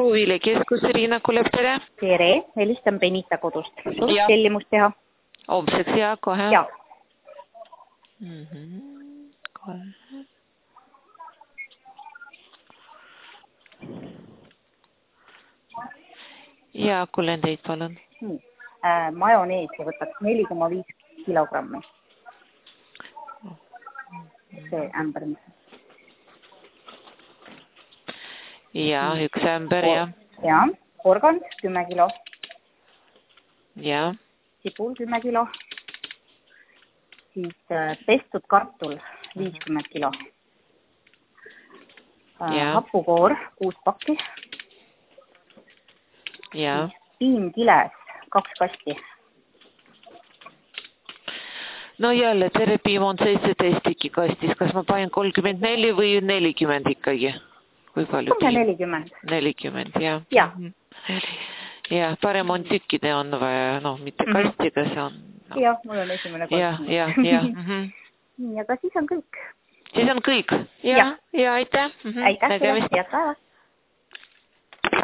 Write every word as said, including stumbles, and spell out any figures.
Puuviljakeskus, Riina Kulev, tere. Tere, helistan Benita kodust. Soovib tellimust teha? Homseks, ja, kohe. Ja. Mm -hmm. Kohe. Ja, kuulen teid, palun. Hmm. Äh, majoneesi võtaks neli koma viis kilogrammi. See ämber. Ja, üks ämber, ja. Ja, porgand kümme kilo. Ja. Sipul kümme kilo. Siis äh, pestud kartul viiskümmend kilo. Äh, ja. Hapukoor kuus pakki. Ja. Piimkiles kaks kasti. No jälle, terepiim on seitseteist ikki kastis. Kas ma panen kolmkümmend neli või nelikümmend ikkagi? Kui palju piim? nelikümmend. nelikümmend, jah. Ja. Ja, parem on tükkide on vaja, noh, mitte kastida, see on... No. Jah, mul on esimene kord. Ja, ja, ja. Nii, aga siis on kõik. Siis on kõik. Ja, ja, aitäh. Aitäh, head päeva.